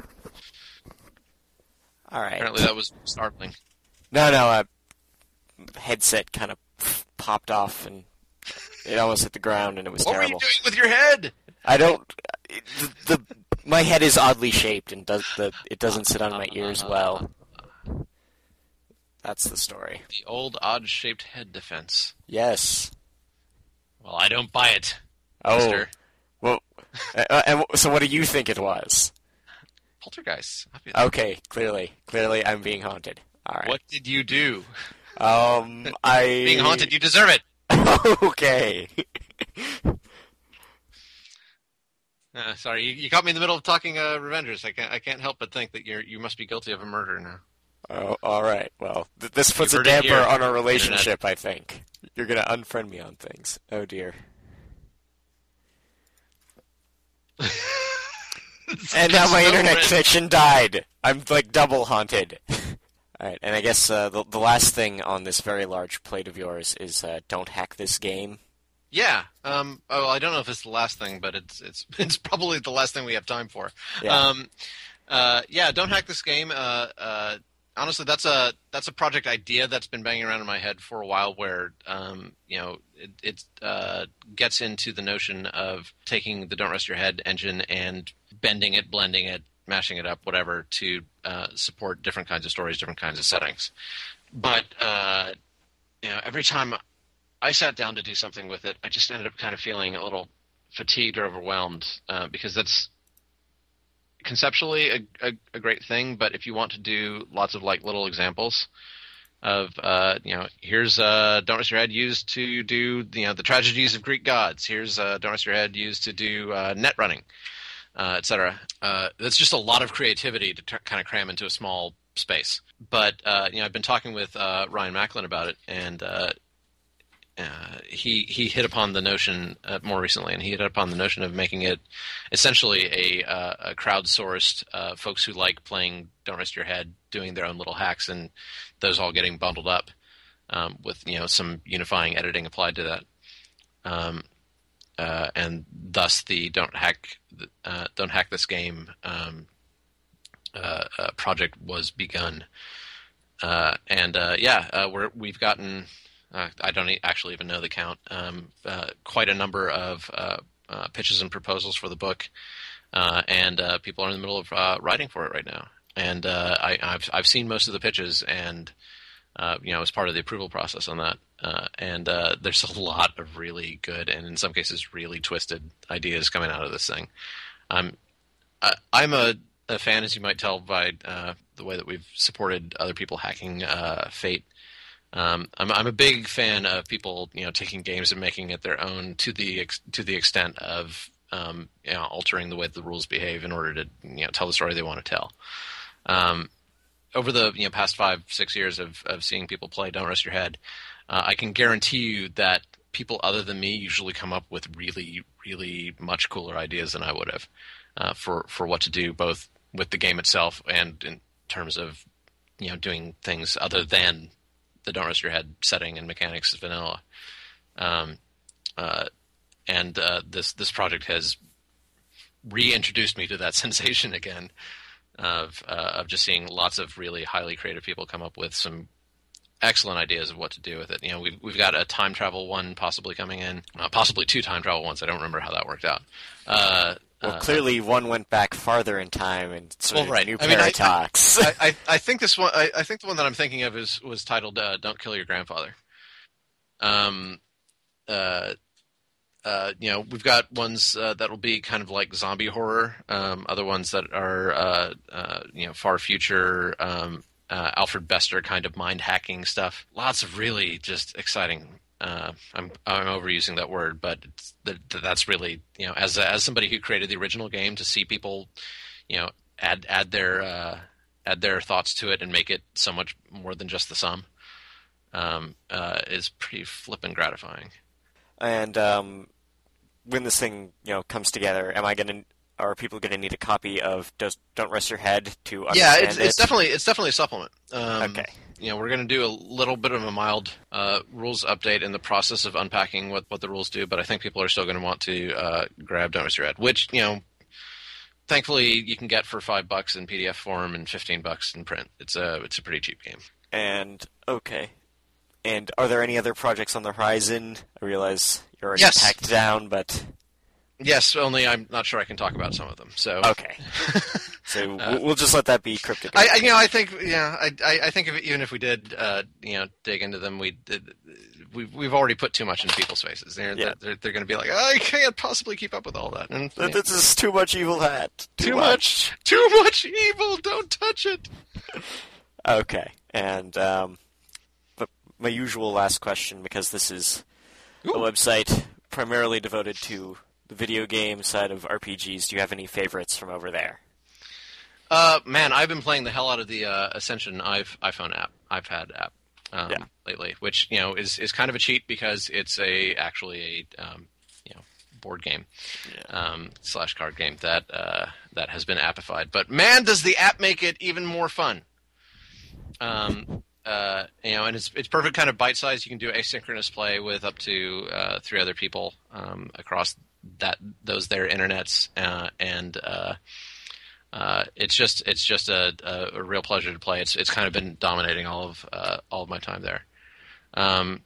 All right. Apparently, that was startling. No, no, a headset kind of popped off and. It almost hit the ground, and it was what terrible. What were you doing with your head? I don't. The, the my head is oddly shaped, and does the it doesn't sit on my ears well. That's the story. The old odd-shaped head defense. Yes. Well, I don't buy it. Oh. Mister. Well, uh, and so what do you think it was? Poltergeist. Obviously. Okay, clearly, clearly, I'm being haunted. All right. What did you do? Um, I being haunted. You deserve it. Okay. uh, sorry, you, you caught me in the middle of talking uh, Revengers. I can't. I can't help but think that you're you must be guilty of a murder now. Oh, all right. Well, th- this puts You a heard it damper here. on our relationship. Internet. I think you're gonna unfriend me on things. Oh dear. And now my so internet rich. connection died. I'm like double haunted. All right, and I guess uh, the the last thing on this very large plate of yours is uh, don't hack this game. Yeah. Um. Oh, I don't know if it's the last thing, but it's it's it's probably the last thing we have time for. Yeah. Um. Uh. Yeah. Don't hack this game. Uh. Uh. Honestly, that's a that's a project idea that's been banging around in my head for a while. Where um. You know, it it uh gets into the notion of taking the Don't Rest Your Head engine and bending it, blending it, mashing it up, whatever, to uh, support different kinds of stories, different kinds of settings. But uh, you know, every time I sat down to do something with it, I just ended up kind of feeling a little fatigued or overwhelmed uh, because that's conceptually a, a, a great thing. But if you want to do lots of like little examples of uh, you know, here's uh, Don't Rest Your Head used to do you know the tragedies of Greek gods. Here's uh, Don't Rest Your Head used to do uh, net running. Uh, et cetera. Uh, that's just a lot of creativity to t- kind of cram into a small space. But uh, you know, I've been talking with uh, Ryan Macklin about it, and uh, uh, he he hit upon the notion uh, more recently, and he hit upon the notion of making it essentially a, uh, a crowdsourced uh, folks who like playing Don't Rest Your Head, doing their own little hacks, and those all getting bundled up um, with you know some unifying editing applied to that. Um, Uh, and thus the don't hack uh, don't hack this game um, uh, uh, project was begun, uh, and uh, yeah, uh, we're we've gotten uh, I don't e- actually even know the count. Um, uh, quite a number of uh, uh, pitches and proposals for the book, uh, and uh, people are in the middle of uh, writing for it right now. And uh, I, I've I've seen most of the pitches, and uh, you know, as part of the approval process on that. Uh, and uh, there's a lot of really good, and in some cases, really twisted ideas coming out of this thing. Um, I, I'm a, a fan, as you might tell by uh, the way that we've supported other people hacking uh, Fate. Um, I'm, I'm a big fan of people, you know, taking games and making it their own to the ex- to the extent of um, you know, altering the way the rules behave in order to, you know, tell the story they want to tell. Um, over the, you know, past five six years of of seeing people play Don't Rest Your Head, uh, I can guarantee you that people other than me usually come up with really really much cooler ideas than I would have uh, for for what to do, both with the game itself and in terms of, you know, doing things other than the Don't Rest Your Head setting and mechanics of vanilla. Um, uh, and uh, this this project has reintroduced me to that sensation again of uh, of just seeing lots of really highly creative people come up with some excellent ideas of what to do with it. You know, we've we've got a time travel one possibly coming in, uh, possibly two time travel ones. I don't remember how that worked out. Uh, Well, uh, clearly one went back farther in time and sort Well, of right. new I mean, I- paradox. I, I, I think this one. I, I think the one that I'm thinking of is was titled uh, "Don't Kill Your Grandfather." Um, uh, uh, you know, we've got ones uh, that will be kind of like zombie horror. Um, other ones that are uh, uh, you know, far future, um, uh, Alfred Bester kind of mind hacking stuff. Lots of really just exciting. Uh, I'm I'm overusing that word, but it's, that, that's really, you know, as a, as somebody who created the original game, to see people, you know, add add their uh, add their thoughts to it and make it so much more than just the sum, um, uh, is pretty flippin' gratifying. And um, when this thing, you know, comes together, am I going to? Are people going to need a copy of Does, Don't Rest Your Head to understand Yeah, it's, it? it's definitely it's definitely a supplement. Um, Okay. You know, we're going to do a little bit of a mild uh, rules update in the process of unpacking what, what the rules do, but I think people are still going to want to uh, grab Don't Rest Your Head, which, you know, thankfully you can get for five bucks in P D F form and fifteen bucks in print. It's a it's a pretty cheap game. And okay. And are there any other projects on the horizon? I realize you're already Yes. packed down, but Yes, only I'm not sure I can talk about some of them. So okay. So Uh, we'll just let that be cryptic. I, I you know I think yeah I I, I think if, even if we did uh, you know dig into them, we did, we've we've already put too much in people's faces. They're Yeah. they're, they're going to be like, I can't possibly keep up with all that. And Th- This is too much evil hat. Too, too much, too much evil. Don't touch it. Okay. And um, but my usual last question, because this is a Ooh. website primarily devoted to the video game side of R P Gs. Do you have any favorites from over there? Uh, man, I've been playing the hell out of the uh, Ascension iPhone app, iPad app um, Yeah. lately, which you know is, is kind of a cheat because it's a actually a um, you know board game Yeah. um, slash card game that uh, that has been appified. But man, does the app make it even more fun! Um, uh, you know, and it's it's perfect kind of bite size. You can do asynchronous play with up to uh, three other people um, across that those their internets, uh, and uh, uh, it's just it's just a, a, a real pleasure to play. It's it's kind of been dominating all of uh, all of my time there. Um,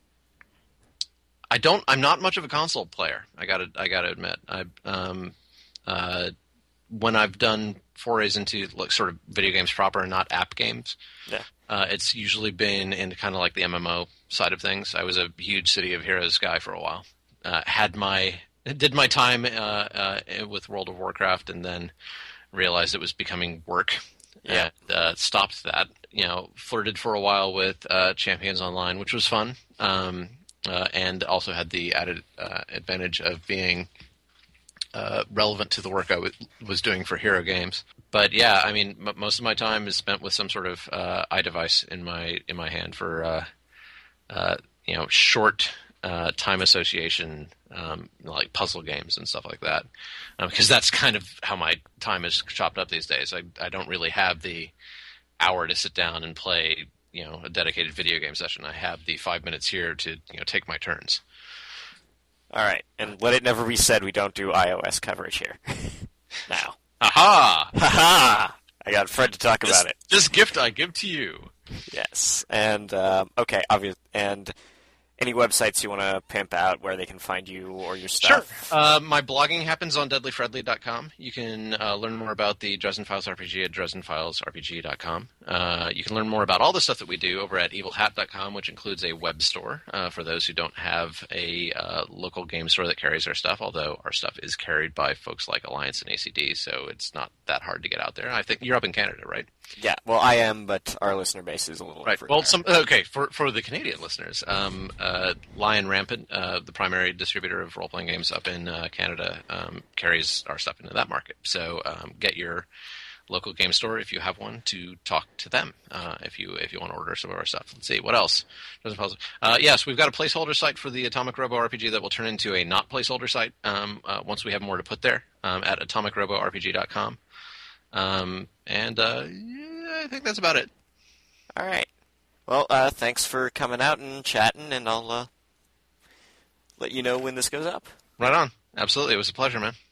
I don't. I'm not much of a console player. I got to. I got to admit. I um, uh, when I've done forays into like sort of video games proper and not app games, Yeah. uh, it's usually been in kind of like the M M O side of things. I was a huge City of Heroes guy for a while. Uh, had my did my time uh, uh, with World of Warcraft, and then realized it was becoming work. Yeah. And, uh, stopped that. You know, flirted for a while with uh, Champions Online, which was fun. Um, Uh, and also had the added uh, advantage of being uh, relevant to the work I w- was doing for Hero Games. But yeah, I mean, m- most of my time is spent with some sort of uh, iDevice in my in my hand for uh, uh, you know short uh, time association, um, like puzzle games and stuff like that. Because um, that's kind of how my time is chopped up these days. I I don't really have the hour to sit down and play, you know, a dedicated video game session. I have the five minutes here to, you know, take my turns. All right. And let it never be said we don't do iOS coverage here. Now. Aha! Ha-ha! I got Fred to talk This, about it. this gift I give to you. Yes. And, um, okay, obvious. And any websites you want to pimp out where they can find you or your stuff? Sure. Uh, my blogging happens on deadly friendly dot com. You can uh, learn more about the Dresden Files R P G at dresden files r p g dot com. Uh, you can learn more about all the stuff that we do over at evil hat dot com, which includes a web store uh, for those who don't have a uh, local game store that carries our stuff, although our stuff is carried by folks like Alliance and A C D, so it's not that hard to get out there. I think you're up in Canada, right? Yeah, well, I am, but our listener base is a little right. everywhere. Well, some okay for for the Canadian listeners. Um, uh, Lion Rampant, uh, the primary distributor of role-playing games up in uh, Canada, um, carries our stuff into that market. So um, get your local game store, if you have one, to talk to them uh, if you if you want to order some of our stuff. Let's see, what else? Uh, yes, we've got a placeholder site for the Atomic Robo R P G that will turn into a not placeholder site um, uh, once we have more to put there um, at atomic robo r p g dot com. Um, and uh, yeah, I think that's about it. All right. Well, uh, thanks for coming out and chatting, and I'll uh, let you know when this goes up. Right on. Absolutely. It was a pleasure, man.